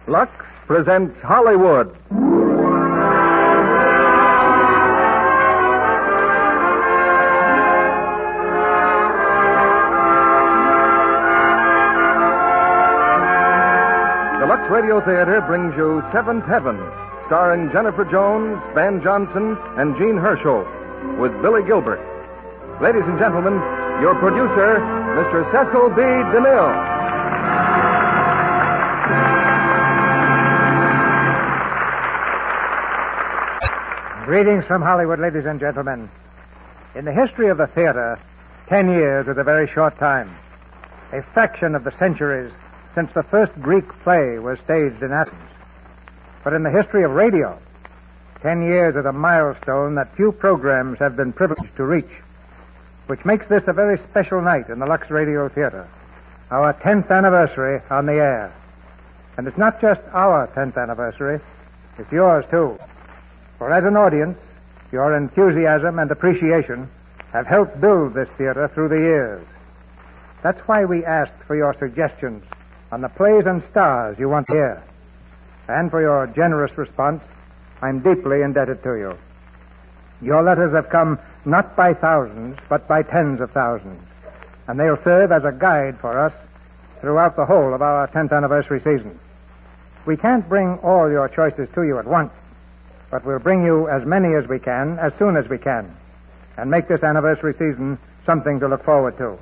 Lux presents Hollywood. The Lux Radio Theater brings you Seventh Heaven, starring Jennifer Jones, Van Johnson, and Jean Hersholt, with Billy Gilbert. Ladies and gentlemen, your producer, Mr. Cecil B. DeMille. Greetings from Hollywood, ladies and gentlemen. In the history of the theater, 10 years is a very short time, a fraction of the centuries since the first Greek play was staged in Athens. But in the history of radio, 10 years is a milestone that few programs have been privileged to reach, which makes this a very special night in the Lux Radio Theater, our 10th anniversary on the air. And it's not just our 10th anniversary, it's yours too. For as an audience, your enthusiasm and appreciation have helped build this theater through the years. That's why we asked for your suggestions on the plays and stars you want to hear. And for your generous response, I'm deeply indebted to you. Your letters have come not by thousands, but by tens of thousands. And they'll serve as a guide for us throughout the whole of our 10th anniversary season. We can't bring all your choices to you at once, but we'll bring you as many as we can, as soon as we can, and make this anniversary season something to look forward to.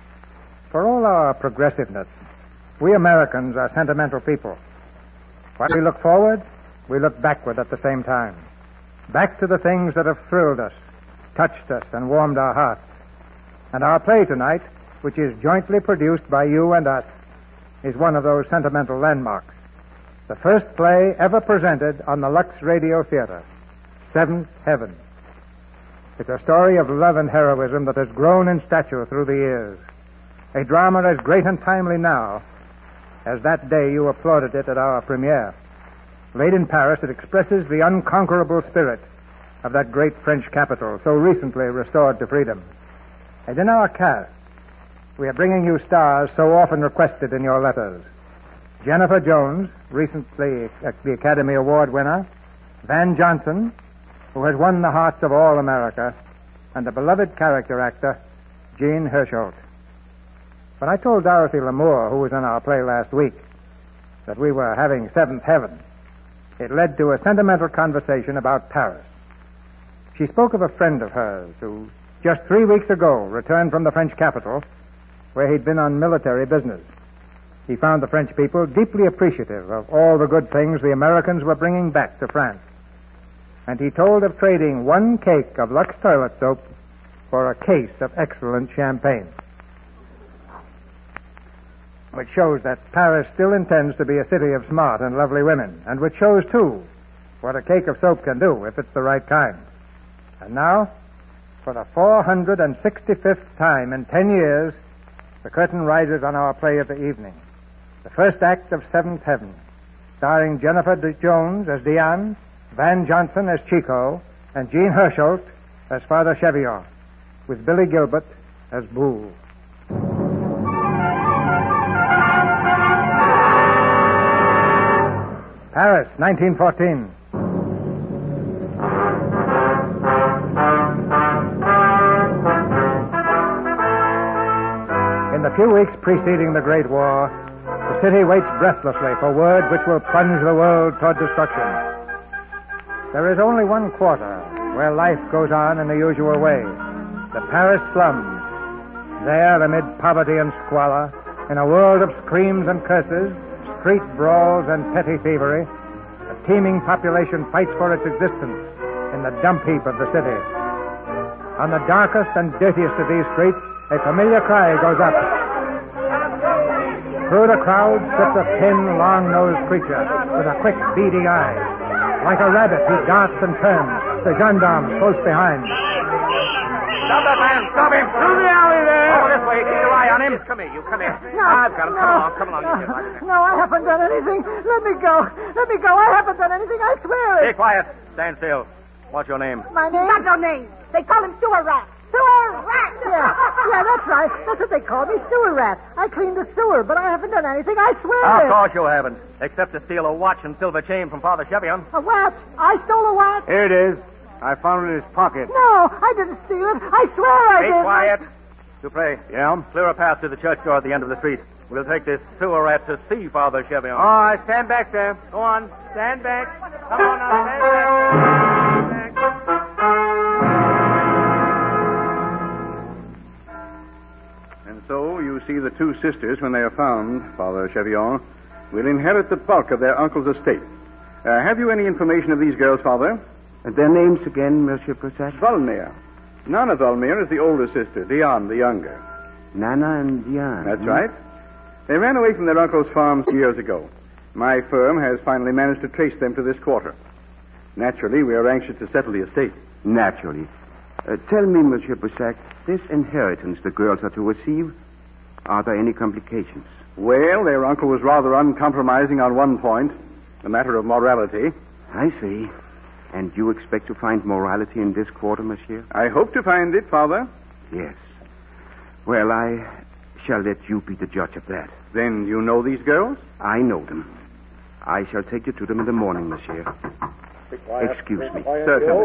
For all our progressiveness, we Americans are sentimental people. While we look forward, we look backward at the same time. Back to the things that have thrilled us, touched us, and warmed our hearts. And our play tonight, which is jointly produced by you and us, is one of those sentimental landmarks. The first play ever presented on the Lux Radio Theater, Seventh Heaven. It's a story of love and heroism that has grown in stature through the years. A drama as great and timely now as that day you applauded it at our premiere. Laid in Paris, it expresses the unconquerable spirit of that great French capital, so recently restored to freedom. And in our cast, we are bringing you stars so often requested in your letters. Jennifer Jones, recently the Academy Award winner, Van Johnson, who has won the hearts of all America, and the beloved character actor, Jean Hersholt. When I told Dorothy Lamour, who was in our play last week, that we were having Seventh Heaven, it led to a sentimental conversation about Paris. She spoke of a friend of hers who, just 3 weeks ago, returned from the French capital, where he'd been on military business. He found the French people deeply appreciative of all the good things the Americans were bringing back to France. And he told of trading 1 cake of Lux toilet soap for a case of excellent champagne. Which shows that Paris still intends to be a city of smart and lovely women, and which shows, too, what a cake of soap can do if it's the right kind. And now, for the 465th time in 10 years, the curtain rises on our play of the evening. The first act of Seventh Heaven, starring Jennifer Jones as Diane, Van Johnson as Chico, and Jean Hersholt as Father Chevillon, with Billy Gilbert as Boule. Paris, 1914. In the few weeks preceding the Great War, the city waits breathlessly for word which will plunge the world toward destruction. There is only one quarter where life goes on in the usual way, the Paris slums. There, amid poverty and squalor, in a world of screams and curses, street brawls and petty thievery, the teeming population fights for its existence in the dump heap of the city. On the darkest and dirtiest of these streets, a familiar cry goes up. Through the crowd slips a thin, long-nosed creature with a quick, beady eye. Like a rabbit, he darts and turns, the gendarmes close behind. Stop that man! Stop him! Through the alley there! Oh, this way. Keep your eye on him. Come here. You come here. No, I've got him. Come along. No, I haven't done anything. Let me go. I haven't done anything. I swear it. Stay quiet. Stand still. What's your name? My name? Got no name. They call him Sewer Rat. Sewer Rat! Yeah, that's right. That's what they call me, Sewer Rat. I cleaned the sewer, but I haven't done anything. I swear Of it. course you haven't. Except to steal a watch and silver chain from Father Chevion. A watch? I stole a watch? Here it is. I found it in his pocket. No, I didn't steal it. I swear I Be did. quiet. Dupre, Yeah? clear a path to the church door at the end of the street. We'll take this sewer rat to see Father Chevion. Oh, stand back there. Go on. Stand back. Come on now. Stand back. And so you see the two sisters, when they are found, Father Chevion, will inherit the bulk of their uncle's estate. Have you any information of these girls, Father? Their names again, Monsieur Persac? Volmir. Nana Volmir is the older sister, Diane the younger. Nana and Diane. That's right. They ran away from their uncle's farm years ago. My firm has finally managed to trace them to this quarter. Naturally, we are anxious to settle the estate. Naturally. Tell me, Monsieur Persac, this inheritance the girls are to receive, are there any complications? Well, their uncle was rather uncompromising on one point, the matter of morality. I see. And you expect to find morality in this quarter, Monsieur? I hope to find it, Father. Yes. Well, I shall let you be the judge of that. Then you know these girls? I know them. I shall take you to them in the morning, Monsieur. Excuse me. Certainly.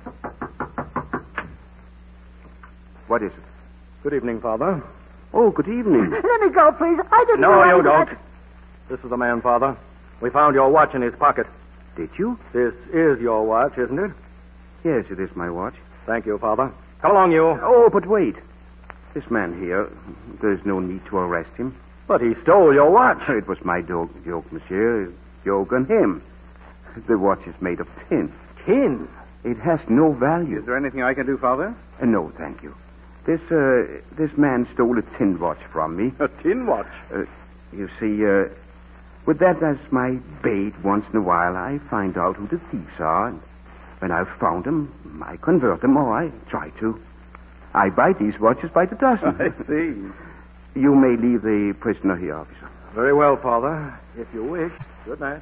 What is it? Good evening, Father. Oh, good evening. Let me go, please. I didn't No, do you any of don't. that. This is the man, Father. We found your watch in his pocket. Did you? This is your watch, isn't it? Yes, it is my watch. Thank you, Father. Come along, you. Oh, but wait. This man here, there's no need to arrest him. But he stole your watch. It was my joke, Monsieur. Joke on him. The watch is made of tin. Tin? It has no value. Is there anything I can do, Father? No, thank you. This man stole a tin watch from me. A tin watch? You see, with that as my bait, once in a while I find out who the thieves are. And when I've found them, I convert them, or I try to. I buy these watches by the dozen. I see. You may leave the prisoner here, officer. Very well, Father. If you wish. Good night.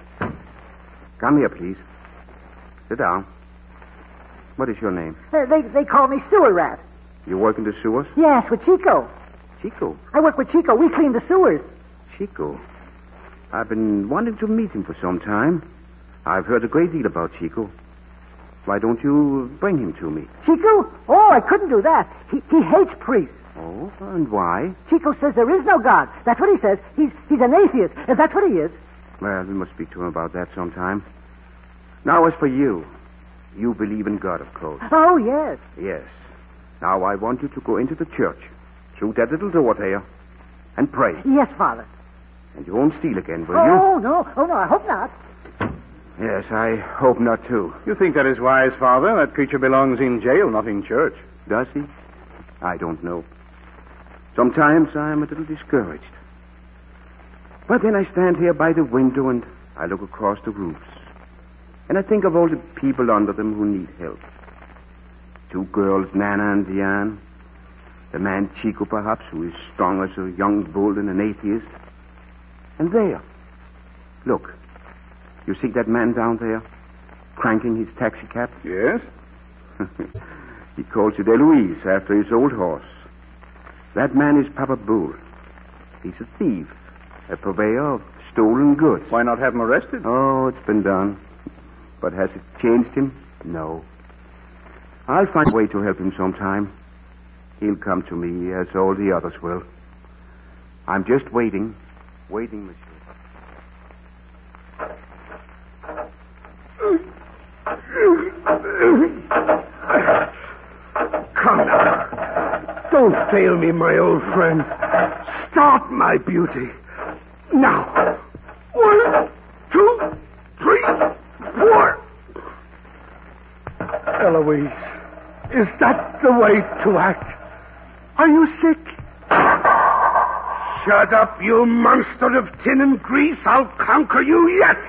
Come here, please. Sit down. What is your name? They call me Sewer Rat. You work in the sewers? Yes, with Chico. Chico. I work with Chico. We clean the sewers. Chico. I've been wanting to meet him for some time. I've heard a great deal about Chico. Why don't you bring him to me? Chico? Oh, I couldn't do that. He hates priests. Oh, and why? Chico says there is no God. That's what he says. He's an atheist. That's what he is. Well, we must speak to him about that sometime. Now, as for you, you believe in God, of course. Oh, yes. Yes. Now, I want you to go into the church, through that little door there, and pray. Yes, Father. And you won't steal again, will you? Oh, no. Oh, no, I hope not. Yes, I hope not, too. You think that is wise, Father? That creature belongs in jail, not in church. Does he? I don't know. Sometimes I'm a little discouraged. But then I stand here by the window and I look across the roofs. And I think of all the people under them who need help. 2 girls, Nana and Diane. The man Chico, perhaps, who is strong as a young bull and an atheist. And there. Look. You see that man down there? Cranking his taxi cab? Yes? He calls it Eloise after his old horse. That man is Papa Bull. He's a thief. A purveyor of stolen goods. Why not have him arrested? Oh, it's been done. But has it changed him? No. I'll find a way to help him sometime. He'll come to me as all the others will. I'm just waiting. Waiting, monsieur. Come now. Don't fail me, my old friend. Start, my beauty. Now. 1, 2, 3, 4. Eloise, is that the way to act? Are you sick? Shut up, you monster of tin and grease. I'll conquer you yet.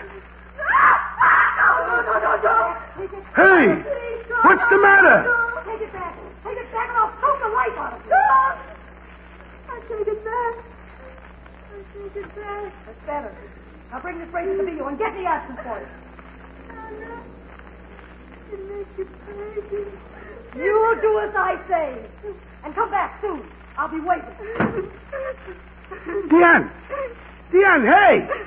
No. Hey, what's the matter? Take it back. Take it back and I'll choke the life out of you. I take it back. That's better. Now bring this bracelet to me and get the absence for it. You'll do as I say. And come back soon. I'll be waiting. Diane, hey!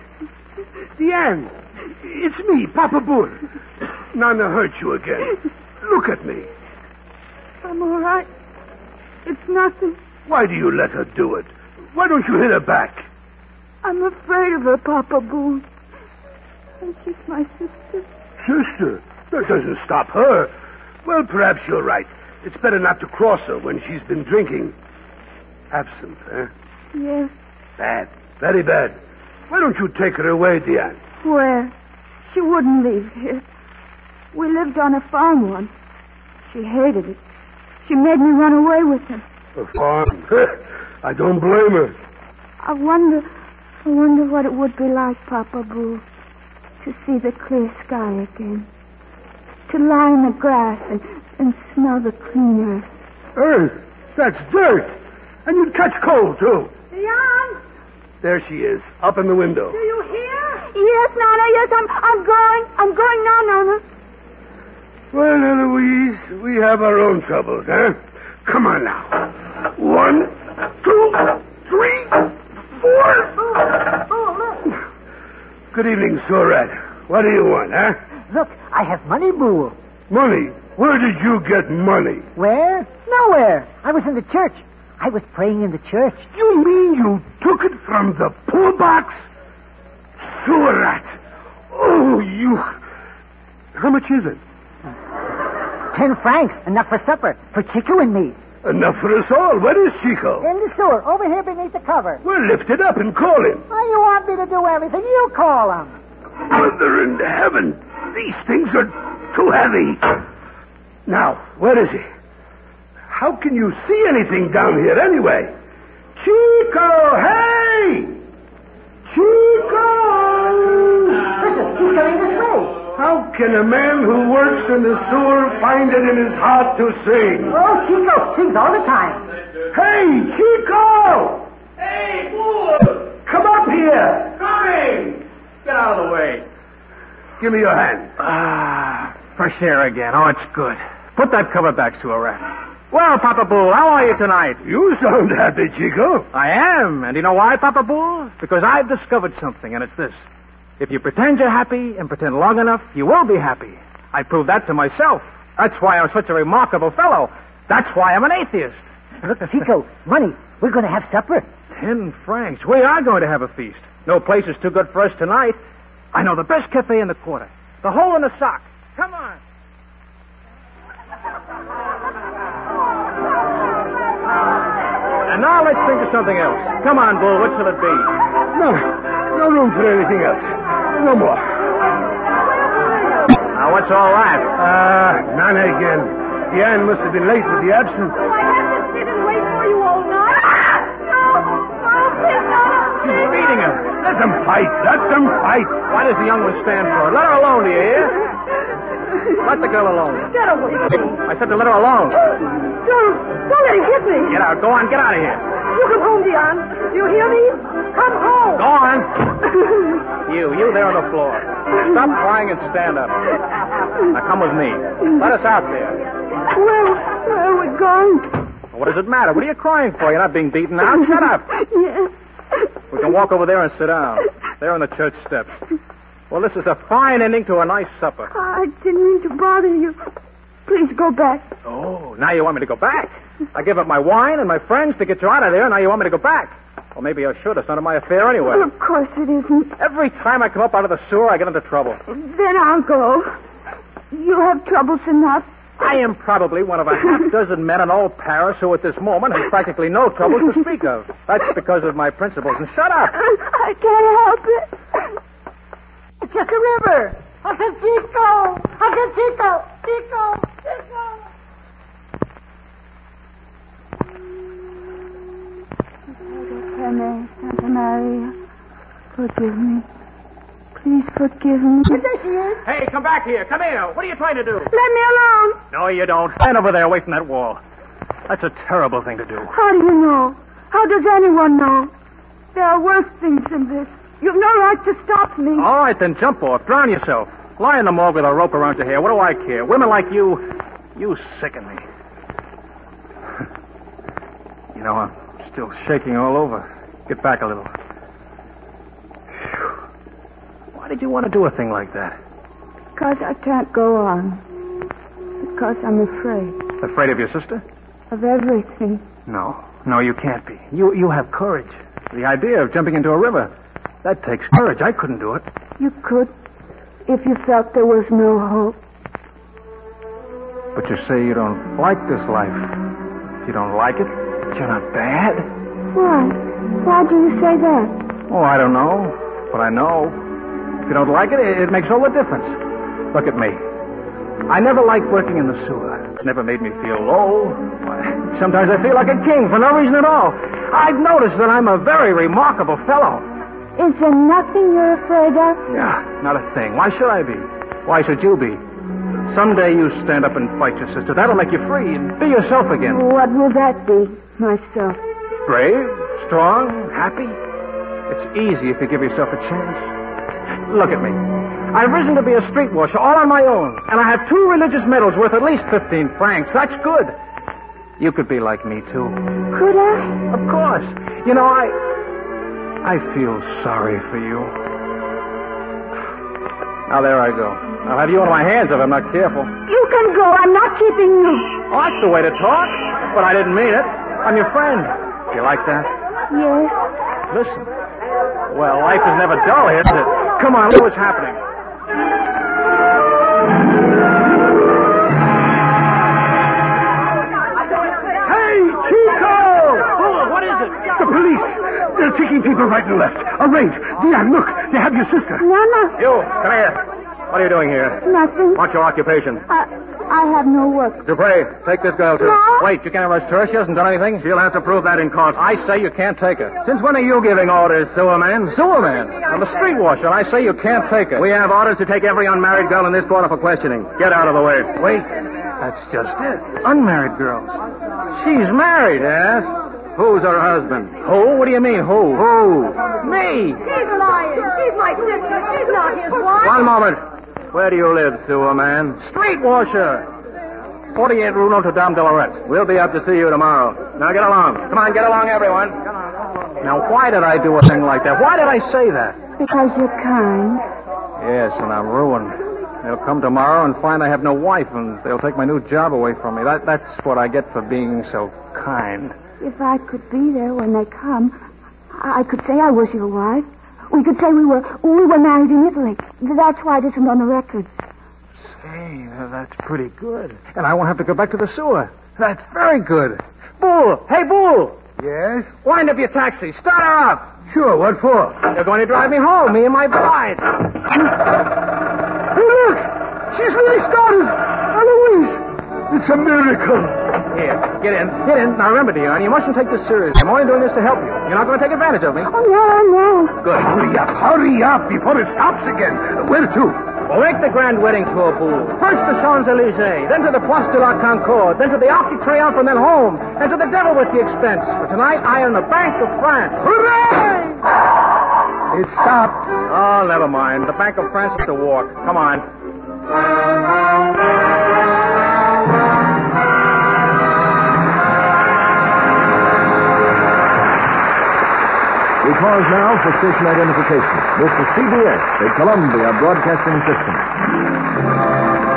Diane, it's me, Papa Bull. Nana hurt you again. Look at me. I'm all right. It's nothing. Why do you let her do it? Why don't you hit her back? I'm afraid of her, Papa Boone. And she's my sister. Sister? That doesn't stop her. Well, perhaps you're right. It's better not to cross her when she's been drinking. Absinthe, eh? Yes. Bad. Very bad. Why don't you take her away, Diane? Where? She wouldn't leave here. We lived on a farm once. She hated it. She made me run away with her. A farm? I don't blame her. I wonder what it would be like, Papa Boo, to see the clear sky again. To lie in the grass and smell the clean earth. Earth? That's dirt. And you'd catch cold, too. Diane! There she is, up in the window. Do you hear? Yes, Nana, yes, I'm going. I'm going now, Nana. Well, Eloise, we have our own troubles, huh? Come on now. 1, 2, 3, 4. Oh, look. Good evening, Surat. What do you want, huh? Look, I have money, Boo. Money? Where did you get money? Where? Nowhere. I was in the church. I was praying in the church. You mean you took it from the poor box? Surat. Oh, you... How much is it? 10 francs, enough for supper, for Chico and me. Enough for us all. Where is Chico? In the sewer, over here beneath the cover. Well, lift it up and call him. Why you want me to do everything? You call him. Mother in heaven, these things are too heavy. Now, where is he? How can you see anything down here anyway? Chico, hey! Chico! Listen, he's coming this way. How can a man who works in the sewer find it in his heart to sing? Oh, Chico sings all the time. Hey, Chico! Hey, fool! Come up here! Coming! Get out of the way. Give me your hand. Fresh air again. Oh, it's good. Put that cover back to a rat. Well, Papa Bull, how are you tonight? You sound happy, Chico. I am. And you know why, Papa Bull? Because I've discovered something, and it's this. If you pretend you're happy and pretend long enough, you will be happy. I proved that to myself. That's why I'm such a remarkable fellow. That's why I'm an atheist. Look, Chico, money. We're going to have supper. 10 francs. We are going to have a feast. No place is too good for us tonight. I know the best cafe in the quarter. The Hole in the Sock. Come on. And now let's think of something else. Come on, Bull. What shall it be? No room for anything else. No more. Now, what's all that? Nana again. Diane must have been late with the absinthe. Oh, I have to sit and wait for you all night. No, please, Nana. She's beating him. Let them fight. Let them fight. Why does the young one stand for it? Let her alone, do you hear? Let the girl alone. Get away from me. I said to let her alone. Don't let him hit me. Get out. Go on. Get out of here. You come home, Dion. Do you hear me? Come home. Go on. You there on the floor. Stop crying and stand up. Now come with me. Let us out there. Where are we going? What does it matter? What are you crying for? You're not being beaten out. Shut up. Yes. We can walk over there and sit down. There on the church steps. Well, this is a fine ending to a nice supper. I didn't mean to bother you. Please go back. Oh, now you want me to go back? I give up my wine and my friends to get you out of there, and now you want me to go back? Well, maybe I should. It's none of my affair anyway. Well, of course it isn't. Every time I come up out of the sewer, I get into trouble. Then I'll go. You have troubles enough. I am probably one of a half-dozen men in all Paris who at this moment has practically no troubles to speak of. That's because of my principles. And shut up. I can't help it. It's just a river. Uncle Chico. Uncle Chico. Chico. Chico. Santa Maria, forgive me. Please forgive me. There she is. Hey, come back here. Come here. What are you trying to do? Let me alone. No, you don't. Stand over there away from that wall. That's a terrible thing to do. How do you know? How does anyone know? There are worse things than this. You've no right to stop me. All right, then jump off. Drown yourself. Lie in the morgue with a rope around your hair. What do I care? Women like you sicken me. You know, I'm still shaking all over. Get back a little. Whew. did you want to do a thing like that? Because I can't go on. Because I'm afraid Afraid of your sister? of everything. No, you can't be. You have courage. The idea of jumping into a river, that takes courage. I couldn't do it. You could, if you felt there was no hope. But you say you don't like this life. You don't like it? You're not bad? Why? Why do you say that? Oh, I don't know. But I know. If you don't like it, it makes all the difference. Look at me. I never liked working in the sewer. It never made me feel low. Why, sometimes I feel like a king for no reason at all. I've noticed that I'm a very remarkable fellow. Is there nothing you're afraid of? Yeah, not a thing. Why should I be? Why should you be? Someday you stand up and fight your sister. That'll make you free and be yourself again. What will that be, myself? Brave, strong, happy. It's easy if you give yourself a chance. Look at me. I've risen to be a street washer all on my own, and I have 2 religious medals worth at least 15 francs. That's good. You could be like me, too. Could I? Of course. You know, I feel sorry for you. Now, there I go. I'll have you in my hands if I'm not careful. You can go. I'm not keeping you. Oh, that's the way to talk. But I didn't mean it. I'm your friend. You like that? Yes. Listen. Well, life is never dull, is it? Come on, look what's happening. Hey, Chico! Oh, what is it? The police. They're taking people right and left. A raid. Diane, look. They have your sister. Nana. You, come here. What are you doing here? Nothing. What's your occupation? I have no work. Dupre, take this girl, too. No. Wait, you can't arrest her. She hasn't done anything. She'll have to prove that in court. I say you can't take her. Since when are you giving orders, sewer man? Sewer man? I'm a street washer, and I say you can't take her. We have orders to take every unmarried girl in this quarter for questioning. Get out of the way. Wait. That's just it. Unmarried girls. She's married. Yes. Who's her husband? Who? What do you mean, who? Who? Me. He's lying. She's my sister. She's not his wife. One moment. Where do you live, sewer man? Street washer. 48 Rue Notre Dame de Lorette. We'll be up to see you tomorrow. Now get along. Come on, get along, everyone. Now, why did I do a thing like that? Why did I say that? Because you're kind. Yes, and I'm ruined. They'll come tomorrow and find I have no wife, and they'll take my new job away from me. That's what I get for being so kind. If I could be there when they come, I could say I was your wife. We could say we were married in Italy. That's why it isn't on the record. Say, that's pretty good. And I won't have to go back to the sewer. That's very good. Bull! Hey, Bull! Yes? Wind up your taxi. Start her up. Sure, what for? You're going to drive me home, me and my bride. Hey, look! She's really started! Eloise! It's a miracle. Here, get in. Get in. Now, remember, dear, you mustn't take this seriously. I'm only doing this to help you. You're not going to take advantage of me. Oh, no. Good. Hurry up before it stops again. Where to? We'll make the grand wedding tour, Bull. First to Champs-Élysées, then to the Place de la Concorde, then to the Arc de Triomphe, and then home, and to the devil with the expense. For tonight, I am the Bank of France. Hooray! It stopped. Oh, never mind. The Bank of France is to walk. Come on. We pause now for station identification. This is CBS, the Columbia Broadcasting System.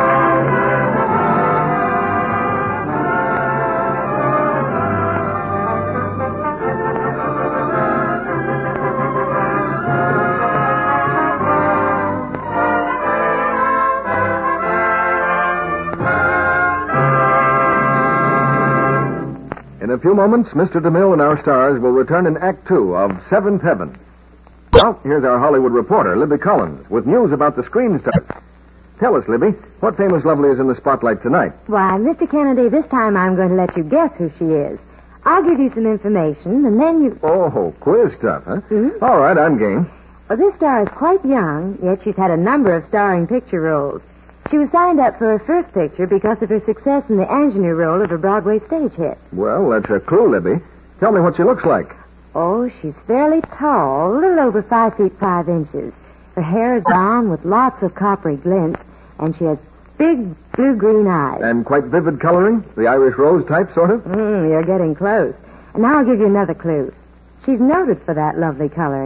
In a few moments, Mr. DeMille and our stars will return in Act 2 of Seventh Heaven. Well, here's our Hollywood reporter, Libby Collins, with news about the screen stars. Tell us, Libby, what famous lovely is in the spotlight tonight? Why, Mr. Kennedy, this time I'm going to let you guess who she is. I'll give you some information, and then you... Oh, quiz stuff, huh? Mm-hmm. All right, I'm game. Well, this star is quite young, yet she's had a number of starring picture roles. She was signed up for her first picture because of her success in the ingenue role of a Broadway stage hit. Well, that's a clue, Libby. Tell me what she looks like. Oh, she's fairly tall, a little over 5 feet 5 inches. Her hair is brown with lots of coppery glints, and she has big blue-green eyes. And quite vivid coloring? The Irish rose type, sort of? You're getting close. And now I'll give you another clue. She's noted for that lovely coloring,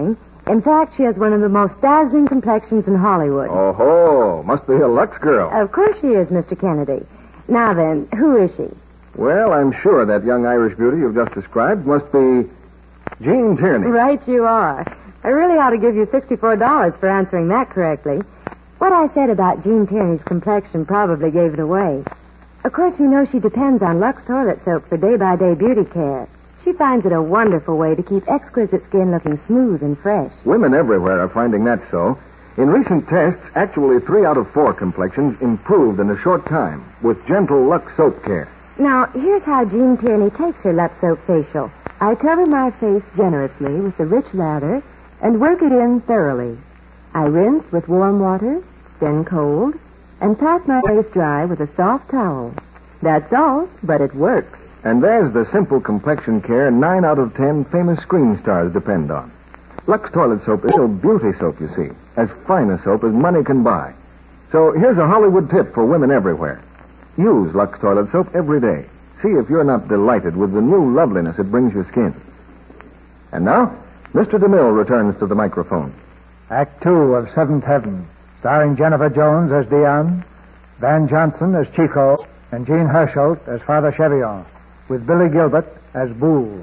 In fact, she has one of the most dazzling complexions in Hollywood. Oh, must be a Lux girl. Of course she is, Mr. Kennedy. Now then, who is she? Well, I'm sure that young Irish beauty you've just described must be Jean Tierney. Right you are. I really ought to give you $64 for answering that correctly. What I said about Jean Tierney's complexion probably gave it away. Of course, you know she depends on Lux toilet soap for day-by-day beauty care. She finds it a wonderful way to keep exquisite skin looking smooth and fresh. Women everywhere are finding that so. In recent tests, actually 3 out of 4 complexions improved in a short time with gentle Lux soap care. Now, here's how Jean Tierney takes her Lux soap facial. I cover my face generously with the rich lather and work it in thoroughly. I rinse with warm water, then cold, and pat my face dry with a soft towel. That's all, but it works. And there's the simple complexion care 9 out of 10 famous screen stars depend on. Lux toilet soap is still beauty soap, you see, as fine a soap as money can buy. So here's a Hollywood tip for women everywhere. Use Lux toilet soap every day. See if you're not delighted with the new loveliness it brings your skin. And now, Mr. DeMille returns to the microphone. Act 2 of Seventh Heaven, starring Jennifer Jones as Diane, Van Johnson as Chico, and Jean Hersholt as Father Chevillon, with Billy Gilbert as Boole.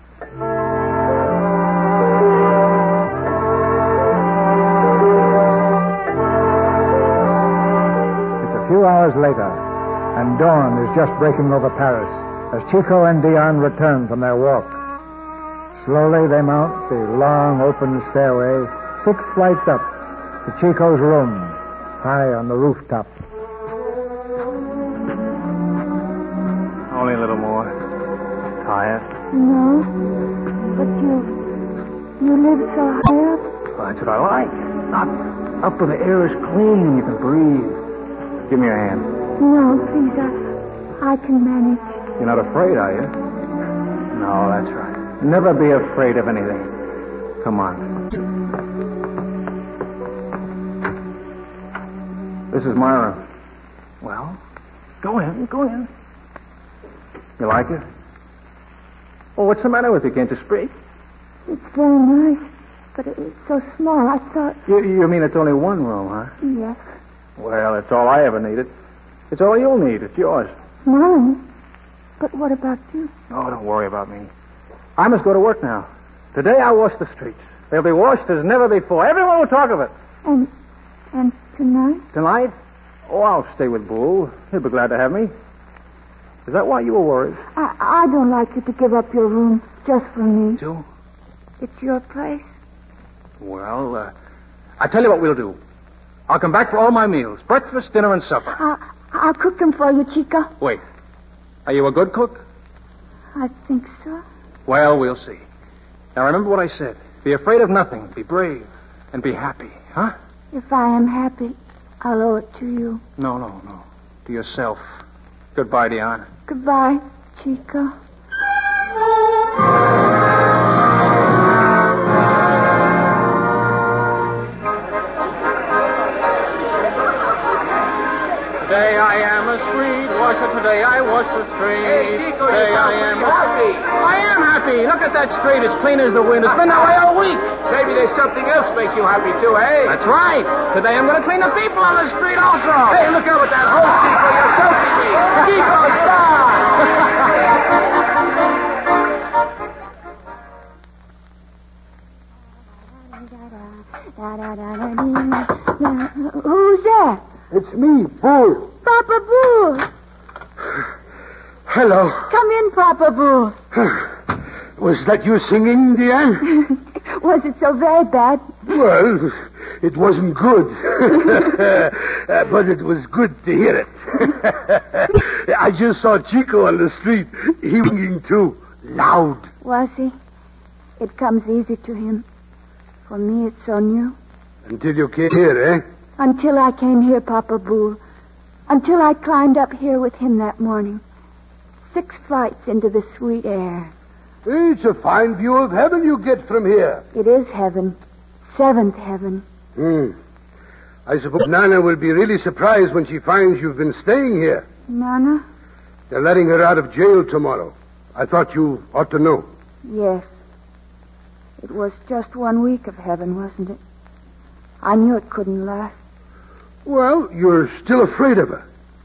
It's a few hours later, and dawn is just breaking over Paris as Chico and Diane return from their walk. Slowly they mount the long, open stairway, 6 flights up, to Chico's room, high on the rooftop. Only a little more. Tired? No, but you live so high up. Well, that's what I like. Up where the air is clean and you can breathe. Give me your hand. No, please, I can manage. You're not afraid, are you? No, that's right. Never be afraid of anything. Come on. This is my room. Well, go in. You like it? Well, what's the matter with you? Can't you speak? It's very nice, but it's so small. I thought... You mean it's only one room, huh? Yes. Well, it's all I ever needed. It's all you'll need. It's yours. Mine? But what about you? Oh, don't worry about me. I must go to work now. Today I'll wash the streets. They'll be washed as never before. Everyone will talk of it. And tonight? Tonight? Oh, I'll stay with Bull. He'll be glad to have me. Is that why you were worried? I don't like you to give up your room just for me. Joe? It's your place. Well, I tell you what we'll do. I'll come back for all my meals. Breakfast, dinner, and supper. I'll cook them for you, Chico. Wait. Are you a good cook? I think so. Well, we'll see. Now, remember what I said. Be afraid of nothing. Be brave. And be happy, huh? If I am happy, I'll owe it to you. No. To yourself. Goodbye, Diane. Goodbye, Chico. Today I am a street washer. Today I wash the street. Hey, Chico, today you sound happy. I am happy. Look at that street. It's clean as the wind. It's been that way all week. Maybe there's something else makes you happy, too, eh? That's right. Today I'm going to clean the people on the street also. Hey, look out with that hose, Chico. You're soaking me. Chico, stop. Who's that? It's me, Bull. Papa Bull. Hello. Come in, Papa Bull. Was that you singing, Diane? Was it so very bad? Well, it wasn't good. But it was good to hear it. I just saw Chico on the street. He was singing, too. Loud. Was he? It comes easy to him. For me, it's so new. Until you came here, eh? Until I came here, Papa Bull. Until I climbed up here with him that morning. 6 flights into the sweet air. It's a fine view of heaven you get from here. It is heaven. 7th heaven. I suppose Nana will be really surprised when she finds you've been staying here. Nana? They're letting her out of jail tomorrow. I thought you ought to know. Yes. It was just 1 week of heaven, wasn't it? I knew it couldn't last. Well, you're still afraid of her.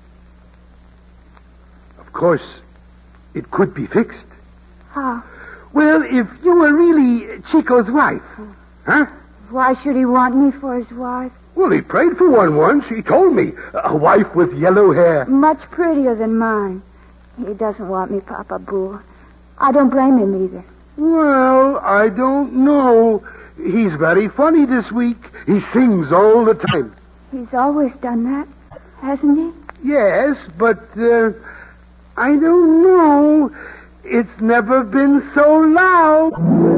Of course, it could be fixed. How? Well, if you were really Chico's wife. Huh? Why should he want me for his wife? Well, he prayed for one once. He told me. A wife with yellow hair. Much prettier than mine. He doesn't want me, Papa Boo. I don't blame him either. Well, I don't know. He's very funny this week. He sings all the time. He's always done that, hasn't he? Yes, but I don't know. It's never been so loud.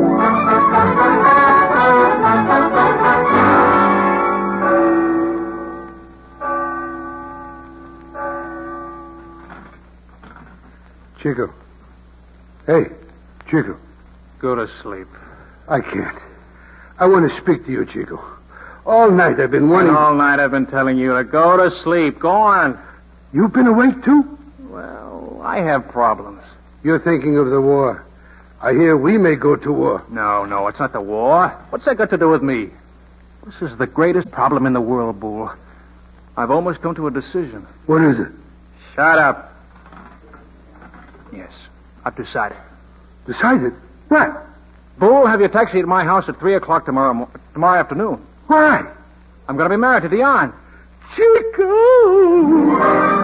Chico. Hey, Chico. Go to sleep. I can't. I want to speak to you, Chico. All night I've been wanting... And all night I've been telling you to go to sleep. Go on. You've been awake, too? Well, I have problems. You're thinking of the war. I hear we may go to war. No, it's not the war. What's that got to do with me? This is the greatest problem in the world, Bull. I've almost come to a decision. What is it? Shut up. Yes, I've decided. Decided? What? Bull, have your taxi at my house at 3 o'clock tomorrow afternoon. Why? I'm going to be married to Dion. Chico!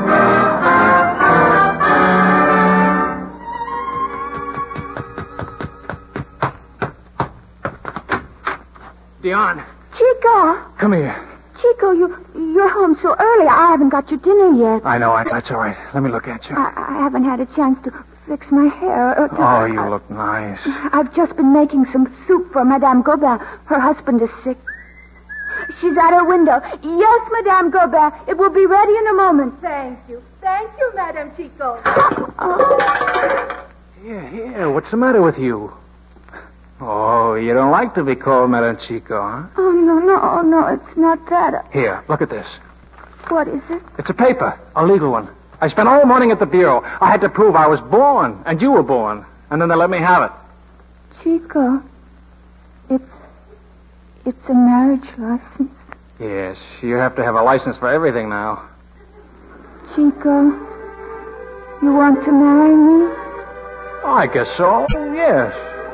Dion. Chico! Come here. Chico, you're home so early. I haven't got your dinner yet. I know. That's all right. Let me look at you. I haven't had a chance to fix my hair. Oh, you look nice. I've just been making some soup for Madame Gobin. Her husband is sick. She's at her window. Yes, Madame Gobin. It will be ready in a moment. Thank you. Thank you, Madame Chico. Here. What's the matter with you? Oh, you don't like to be called Madame Chico, huh? Oh, no, it's not that. Here, look at this. What is it? It's a paper, a legal one. I spent all morning at the bureau. I had to prove I was born, and you were born. And then they let me have it. Chico, it's a marriage license. Yes, you have to have a license for everything now. Chico, you want to marry me? I guess so, yes.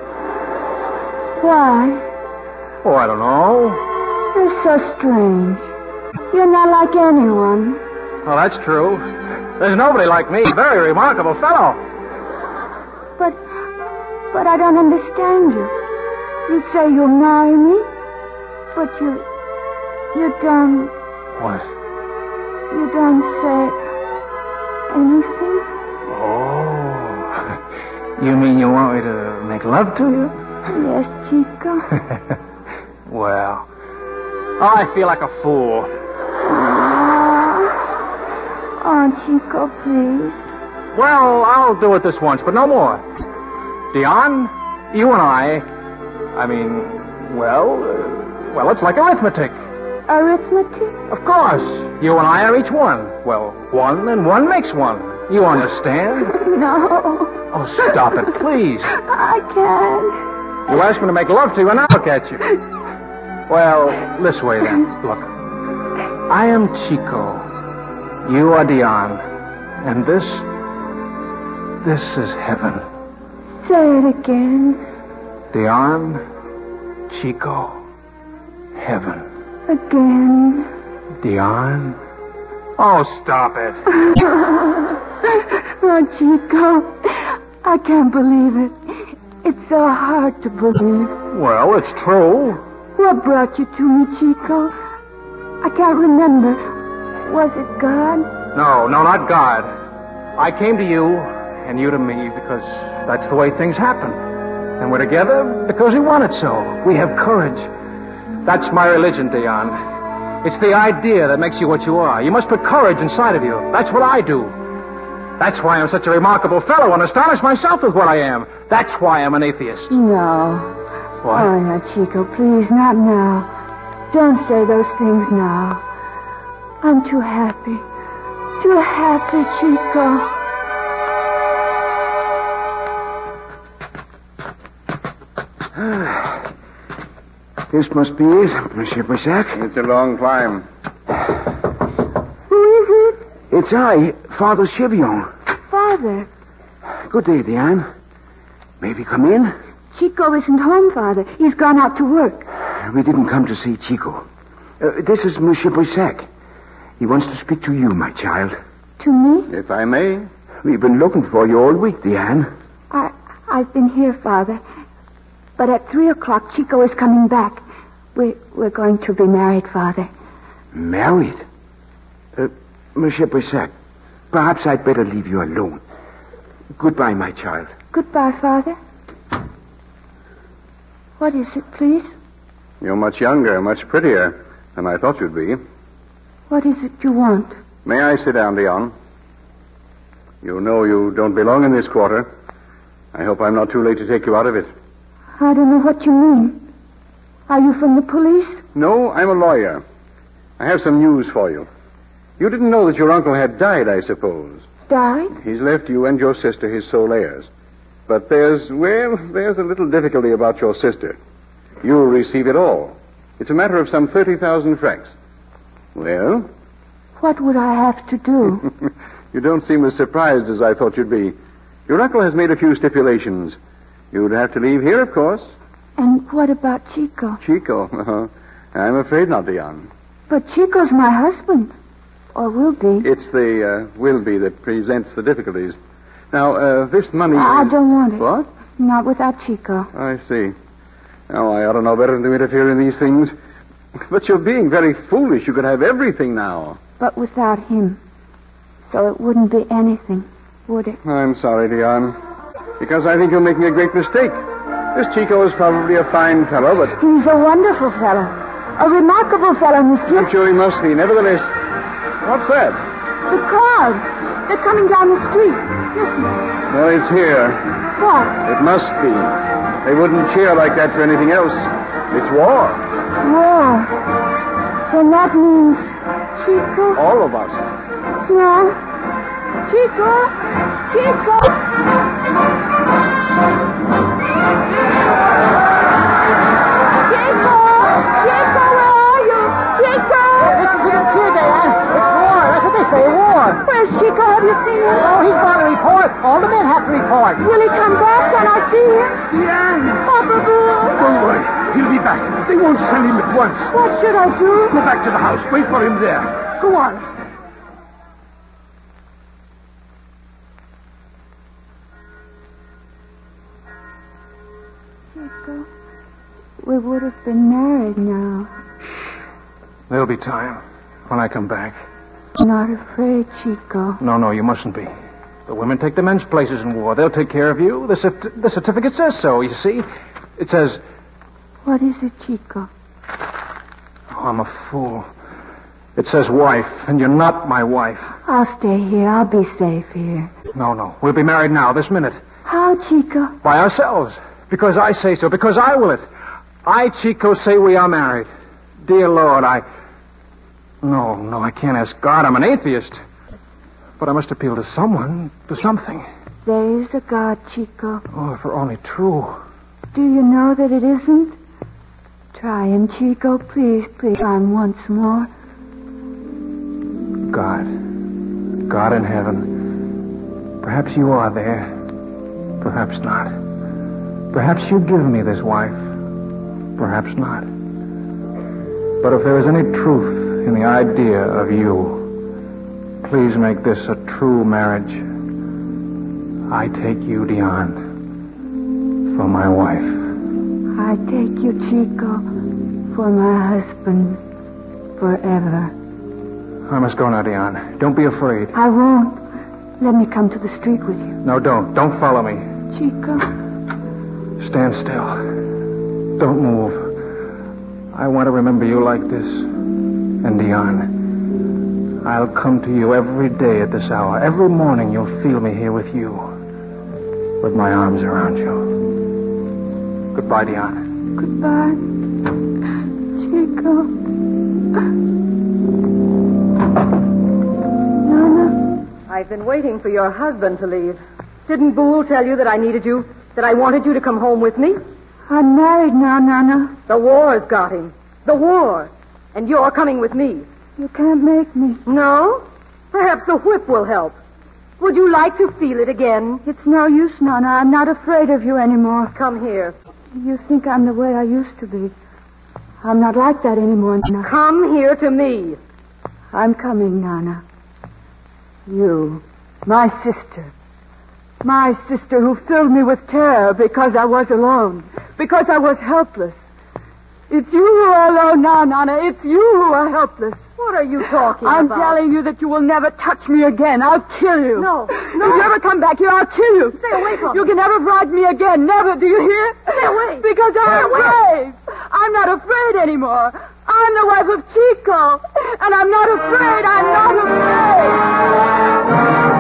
Why? Oh, I don't know. You're so strange. You're not like anyone. Well, that's true. There's nobody like me. Very remarkable fellow. But I don't understand you. You say you'll marry me, but you don't... What? You don't say anything? Oh. You mean you want me to make love to you? Yes, Chico. Well, I feel like a fool. Oh, Chico, please. Well, I'll do it this once, but no more. Dion, you and I mean, well, it's like arithmetic. Arithmetic? Of course. You and I are each one. Well, 1 and 1 makes 1. You understand? No. Oh, stop it, please. I can't. You asked me to make love to you, and I'll look at you. Well, this way then. Look. I am Chico. You are Dion. And this is heaven. Say it again. Dion, Chico, heaven. Again. Dion. Oh, stop it. Oh, Chico, I can't believe it. It's so hard to believe. Well, it's true. What brought you to me, Chico? I can't remember. Was it God? No, not God. I came to you, and you to me, because that's the way things happen. And we're together because we want it so. We have courage. That's my religion, Dion. It's the idea that makes you what you are. You must put courage inside of you. That's what I do. That's why I'm such a remarkable fellow and astonish myself with what I am. That's why I'm an atheist. No. What? Oh, no, Chico, please, not now. Don't say those things now. I'm too happy. Too happy, Chico. This must be it, Monsieur Brisac. It's a long climb. Who is it? It's I, Father Chevion. Father. Good day, Diane. May we come in? Chico isn't home, Father. He's gone out to work. We didn't come to see Chico. This is Monsieur Brisac. He wants to speak to you, my child. To me? If I may. We've been looking for you all week, Diane. I've been here, Father. But at 3:00, Chico is coming back. We're going to be married, Father. Married? Monsieur Brisac, perhaps I'd better leave you alone. Goodbye, my child. Goodbye, Father. What is it, please? You're much younger, much prettier than I thought you'd be. What is it you want? May I sit down, Dion? You know you don't belong in this quarter. I hope I'm not too late to take you out of it. I don't know what you mean. Are you from the police? No, I'm a lawyer. I have some news for you. You didn't know that your uncle had died, I suppose. Died? He's left you and your sister his sole heirs. But there's a little difficulty about your sister. You'll receive it all. It's a matter of some 30,000 francs. Well? What would I have to do? You don't seem as surprised as I thought you'd be. Your uncle has made a few stipulations. You'd have to leave here, of course. And what about Chico? Chico? I'm afraid not, Dion. But Chico's my husband. Or will be. It's the will be that presents the difficulties. Now, this money I don't want it. What? Not without Chico. I see. Oh, I ought to know better than to interfere in these things. But you're being very foolish. You could have everything now. But without him. So it wouldn't be anything, would it? I'm sorry, Dion. Because I think you're making a great mistake. This Chico is probably a fine fellow, but... He's a wonderful fellow. A remarkable fellow, monsieur. I'm sure he must be. Nevertheless, what's that? The crowd. They're coming down the street. Listen. No, it's here. What? It must be. They wouldn't cheer like that for anything else. It's war. War. Then that means Chico? All of us. No. Chico! Chico! Chico! Chico, where are you? Chico! Listen to them cheer, Diane. It's war. That's what they say, war. Where's Chico? Have you seen him? Oh, he's got to report. All the men have to report. Will he come back when I see him? Diane! Papa Boo! Don't worry. He'll be back. They won't send him at once. What should I do? Go back to the house. Wait for him there. Go on. Chico, we would have been married now. There'll be time when I come back. Not afraid, Chico. No, you mustn't be. The women take the men's places in war. They'll take care of you. The certificate says so, you see. It says... What is it, Chico? Oh, I'm a fool. It says wife, and you're not my wife. I'll stay here. I'll be safe here. No. We'll be married now, this minute. How, Chico? By ourselves. Because I say so. Because I will it. I, Chico, say we are married. Dear Lord, No, I can't ask God. I'm an atheist. But I must appeal to someone, to something. There is a God, Chico. Oh, if it were only true. Do you know that it isn't? Try him, Chico. Please try him once more. God in heaven. Perhaps you are there. Perhaps not. Perhaps you give me this wife. Perhaps not. But if there is any truth in the idea of you, please make this a true marriage. I take you, Dion, for my wife. I take you, Chico, for my husband forever. I must go now, Dion. Don't be afraid. I won't. Let me come to the street with you. No, don't. Don't follow me. Chico. Stand still. Don't move. I want to remember you like this. And Dion, I'll come to you every day at this hour. Every morning you'll feel me here with you. With my arms around you. Goodbye, Dion. Goodbye, Chico. Nana? I've been waiting for your husband to leave. Didn't Boole tell you that I needed you? That I wanted you to come home with me? I'm married now, Nana. The war's got him. The war. And you're coming with me. You can't make me. No? Perhaps the whip will help. Would you like to feel it again? It's no use, Nana. I'm not afraid of you anymore. Come here. You think I'm the way I used to be. I'm not like that anymore, Nana. Come here to me. I'm coming, Nana. You, my sister. My sister who filled me with terror because I was alone. Because I was helpless. It's you who are alone now, Nana. It's you who are helpless. What are you talking I'm about? telling you that you will never touch me again. I'll kill you. No. If you ever come back here, I'll kill you. Stay away from me. You can never frighten me again. Never. Do you hear? Stay away. Because I'm brave. I'm not afraid anymore. I'm the wife of Chico. And I'm not afraid. I'm not afraid.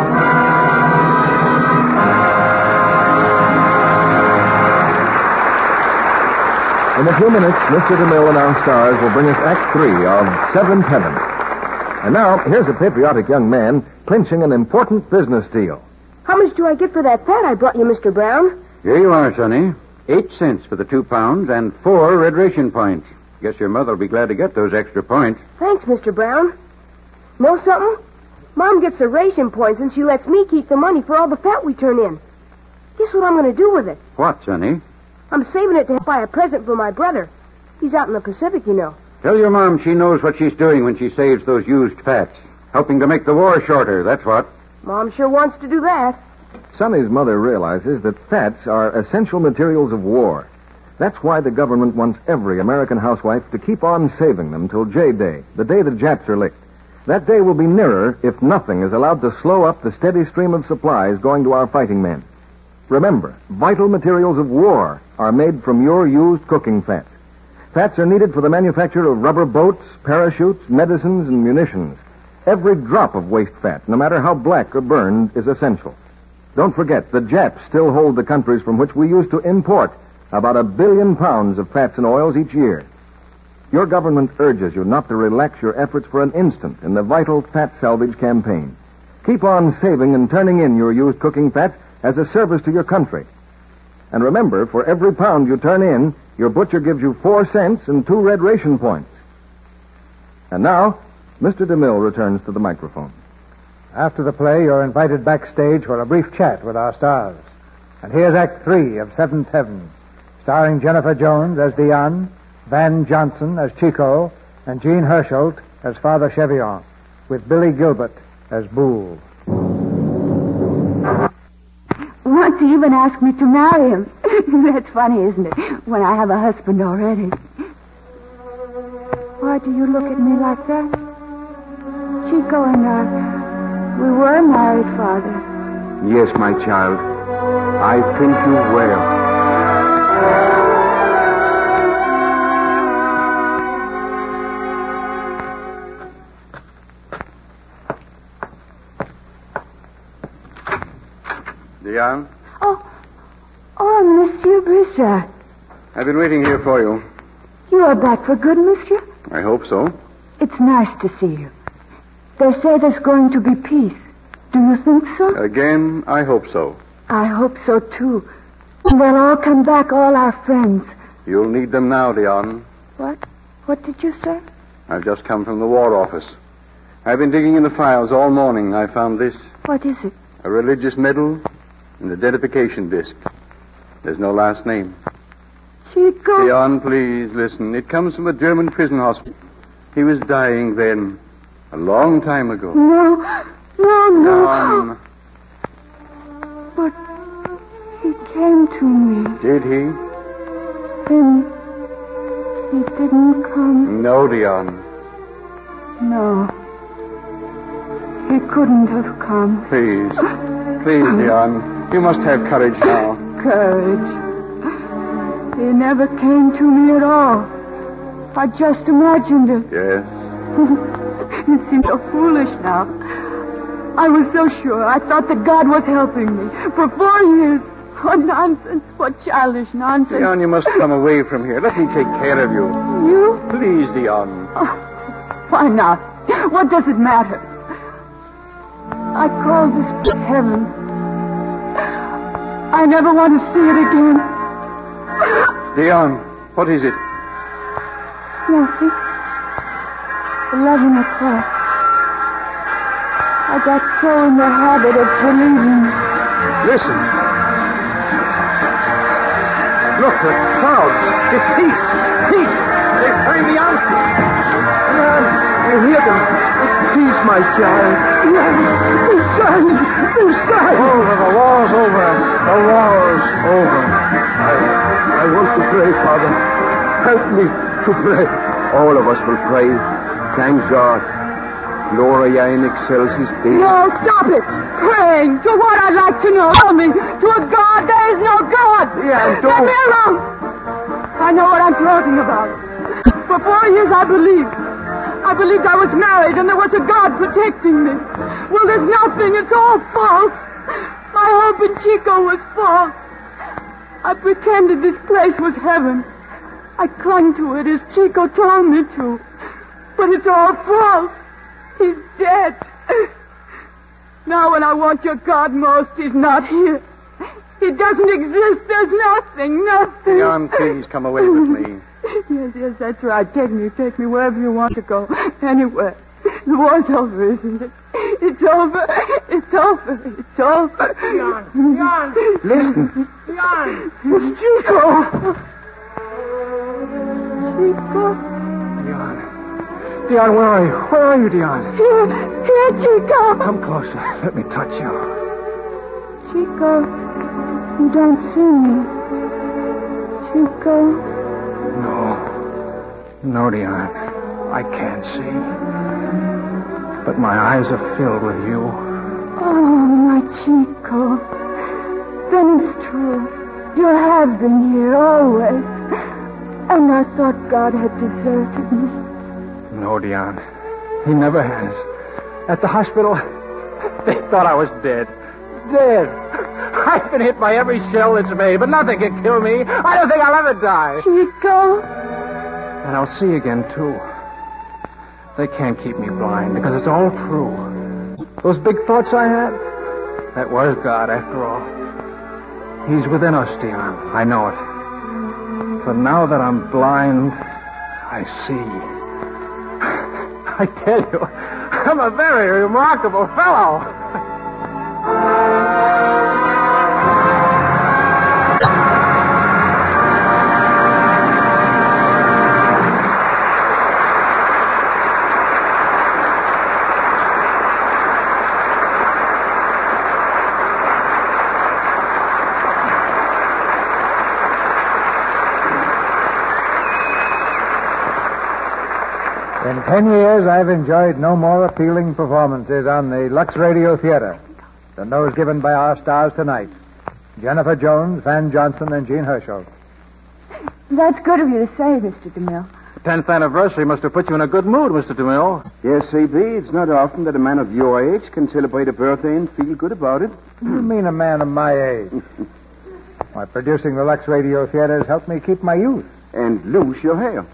In a few minutes, Mr. DeMille and our stars will bring us Act 3 of Seventh Heaven. And now, here's a patriotic young man clinching an important business deal. How much do I get for that fat I brought you, Mr. Brown? Here you are, Sonny. 8 cents for the 2 pounds and 4 red ration points. Guess your mother will be glad to get those extra points. Thanks, Mr. Brown. Know something? Mom gets the ration points and she lets me keep the money for all the fat we turn in. Guess what I'm going to do with it? What, Sonny? I'm saving it to buy a present for my brother. He's out in the Pacific, you know. Tell your mom she knows what she's doing when she saves those used fats. Helping to make the war shorter, that's what. Mom sure wants to do that. Sonny's mother realizes that fats are essential materials of war. That's why the government wants every American housewife to keep on saving them till J-Day, the day the Japs are licked. That day will be nearer if nothing is allowed to slow up the steady stream of supplies going to our fighting men. Remember, vital materials of war are made from your used cooking fats. Fats are needed for the manufacture of rubber boats, parachutes, medicines, and munitions. Every drop of waste fat, no matter how black or burned, is essential. Don't forget, the Japs still hold the countries from which we used to import about 1 billion pounds of fats and oils each year. Your government urges you not to relax your efforts for an instant in the vital fat salvage campaign. Keep on saving and turning in your used cooking fats as a service to your country. And remember, for every pound you turn in, your butcher gives you 4 cents and 2 red ration points. And now, Mr. DeMille returns to the microphone. After the play, you're invited backstage for a brief chat with our stars. And here's Act 3 of Seventh Heaven, starring Jennifer Jones as Diane, Van Johnson as Chico, and Gene Hersholt as Father Chevion, with Billy Gilbert as Boole. Want to even ask me to marry him. That's funny, isn't it? When I have a husband already. Why do you look at me like that? Chico and I, we were married, Father. Yes, my child. I think you will. Diane? Oh, Monsieur Brissac. I've been waiting here for you. You are back for good, Monsieur? I hope so. It's nice to see you. They say there's going to be peace. Do you think so? Again, I hope so. I hope so, too. They'll all come back, all our friends. You'll need them now, Diane. What? What did you say? I've just come from the War Office. I've been digging in the files all morning. I found this. What is it? A religious medal and identification disc. There's no last name. Chico. Diane, please listen. It comes from a German prison hospital. He was dying then, a long time ago. No. Diane. But he came to me. Did he? Then he didn't come. No, Diane. No. He couldn't have come. Please. Please, Diane. You must have courage now. Courage. He never came to me at all. I just imagined it. Yes. It seems so foolish now. I was so sure. I thought that God was helping me. For 4 years. What nonsense. What childish nonsense. Diane, you must come away from here. Let me take care of you. You? Please, Diane. Oh, why not? What does it matter? I call this place heaven. I never want to see it again. Dion, what is it? Nothing. 11 o'clock. I got so in the habit of believing. Listen. Look, the clouds. It's peace. Peace. They're saying the answer. You hear them? It's peace, my child. They're silent. They're silent. Over. The war's over. The war's over. I want to pray, Father. Help me to pray. All of us will pray. Thank God. Gloria in excelsis Deo. No, stop it! Praying to what I'd like to know. Tell me, to a God there is no God. Yeah, Let me alone. I know what I'm talking about. For 4 years I believed. I believed I was married and there was a God protecting me. Well, there's nothing. It's all false. My hope in Chico was false. I pretended this place was heaven. I clung to it as Chico told me to. But it's all false. He's dead. Now when I want your God most, he's not here. He doesn't exist. There's nothing. Dion, please come away with me. Yes, that's right. Take me wherever you want to go. Anywhere. The war's over, isn't it? It's over. It's over. Dion. Listen. Dion. It's Chico. Dion, where are you? Where are you, Dion? Here, Chico. Come closer. Let me touch you. Chico, you don't see me. Chico. No, Dion. I can't see. But my eyes are filled with you. Oh, my Chico. Then it's true. You have been here always. And I thought God had deserted me. No, Dion. He never has. At the hospital, they thought I was dead. Dead. I've been hit by every shell that's made, but nothing can kill me. I don't think I'll ever die. Chico. And I'll see again, too. They can't keep me blind because it's all true. Those big thoughts I had, that was God after all. He's within us, Dion. I know it. But now that I'm blind, I see. I tell you, I'm a very remarkable fellow. In 10 years, I've enjoyed no more appealing performances on the Lux Radio Theater than those given by our stars tonight. Jennifer Jones, Van Johnson, and Jean Herschel. That's good of you to say, Mr. DeMille. The 10th anniversary must have put you in a good mood, Mr. DeMille. Yes, C.B., it's not often that a man of your age can celebrate a birthday and feel good about it. You mean a man of my age? Why, producing the Lux Radio Theater has helped me keep my youth. And lose your hair.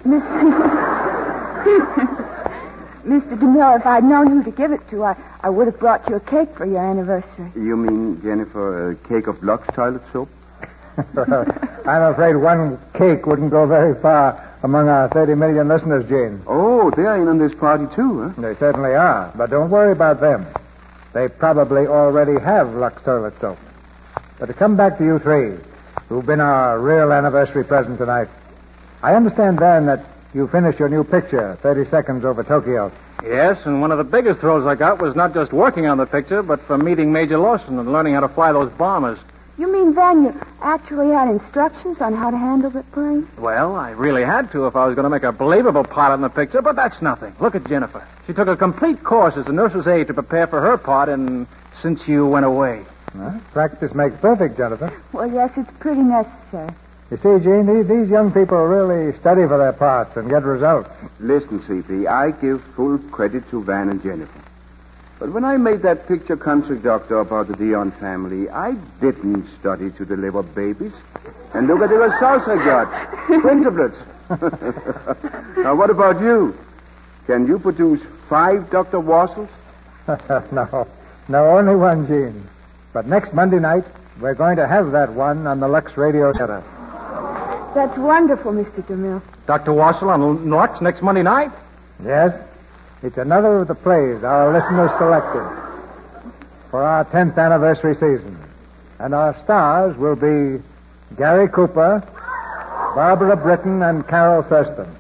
Mr. DeMille, if I'd known who to give it to, I would have brought you a cake for your anniversary. You mean, Jennifer, a cake of Lux toilet soap? Well, I'm afraid one cake wouldn't go very far among our 30 million listeners, Jane. Oh, they are in on this party, too, huh? They certainly are, but don't worry about them. They probably already have Lux toilet soap. But to come back to you three, who've been our real anniversary present tonight, I understand, Van, that you finished your new picture, 30 Seconds Over Tokyo. Yes, and one of the biggest thrills I got was not just working on the picture, but from meeting Major Lawson and learning how to fly those bombers. You mean, Van, you actually had instructions on how to handle the plane? Well, I really had to if I was going to make a believable pilot in the picture, but that's nothing. Look at Jennifer. She took a complete course as a nurse's aide to prepare for her part in Since You Went Away. Well, practice makes perfect, Jennifer. Well, yes, it's pretty necessary. You see, Jane, these young people really study for their parts and get results. Listen, C.P., I give full credit to Van and Jennifer. But when I made that picture, Country Doctor, about the Dion family, I didn't study to deliver babies. And look at the results I got. Quintuplets. Now, what about you? Can you produce 5 Dr. Wassels? No, only one, Gene. But next Monday night, we're going to have that one on the Lux Radio Theater. That's wonderful, Mr. DeMille. Dr. Wassel on Lux next Monday night? Yes. It's another of the plays our listeners selected for our 10th anniversary season. And our stars will be Gary Cooper, Barbara Britton, and Carol Thurston.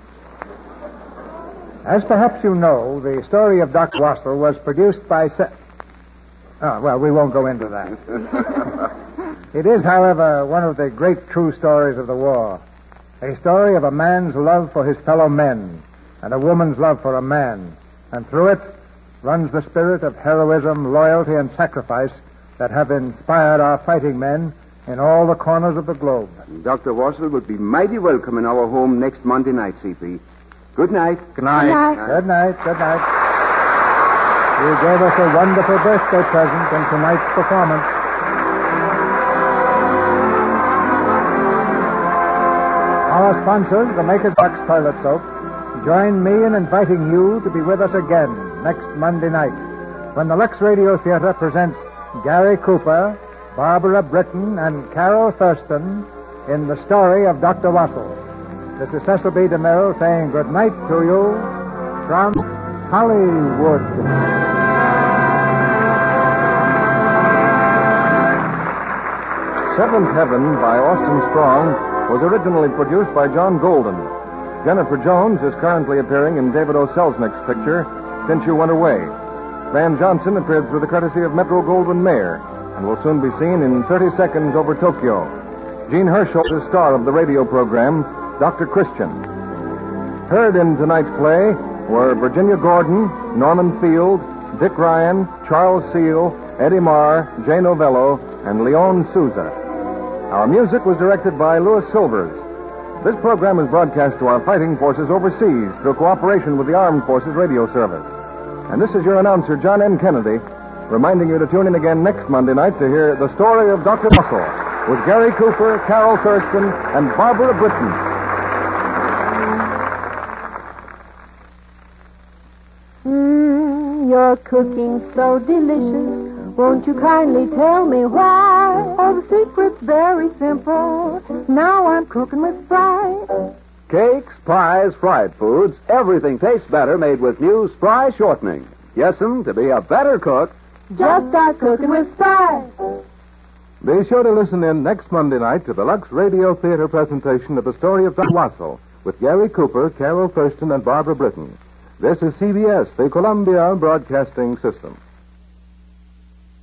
As perhaps you know, the story of Dr. Wassel was produced by... we won't go into that. It is, however, one of the great true stories of the war. A story of a man's love for his fellow men and a woman's love for a man. And through it runs the spirit of heroism, loyalty, and sacrifice that have inspired our fighting men in all the corners of the globe. Dr. Wassel would be mighty welcome in our home next Monday night, CP. Good night. Good night. Good night. Good night. You gave us a wonderful birthday present in tonight's performance. Our sponsors, the Maker's Box Toilet Soap, join me in inviting you to be with us again next Monday night when the Lux Radio Theater presents Gary Cooper, Barbara Britton, and Carol Thurston in the story of Dr. Wassel. This is Cecil B. DeMille saying good night to you from Hollywood. Seventh Heaven by Austin Strong was originally produced by John Golden. Jennifer Jones is currently appearing in David O. Selznick's picture, Since You Went Away. Van Johnson appeared through the courtesy of Metro-Goldwyn-Mayer and will soon be seen in 30 Seconds Over Tokyo. Gene Herschel is star of the radio program, Dr. Christian. Heard in tonight's play were Virginia Gordon, Norman Field, Dick Ryan, Charles Seal, Eddie Marr, Jay Novello, and Leon Souza. Our music was directed by Louis Silvers. This program is broadcast to our fighting forces overseas through cooperation with the Armed Forces Radio Service. And this is your announcer, John M. Kennedy, reminding you to tune in again next Monday night to hear the story of Dr. Wassel with Gary Cooper, Carol Thurston, and Barbara Britton. You're cooking so delicious. Won't you kindly tell me why? Oh, the secret's very simple. Now I'm cooking with Spry. Cakes, pies, fried foods, everything tastes better made with new Spry shortening. Yes'm, to be a better cook, just start cooking with Spry. Be sure to listen in next Monday night to the Lux Radio Theater presentation of the story of Dr. Wassel with Gary Cooper, Carol Thurston, and Barbara Britton. This is CBS, the Columbia Broadcasting System.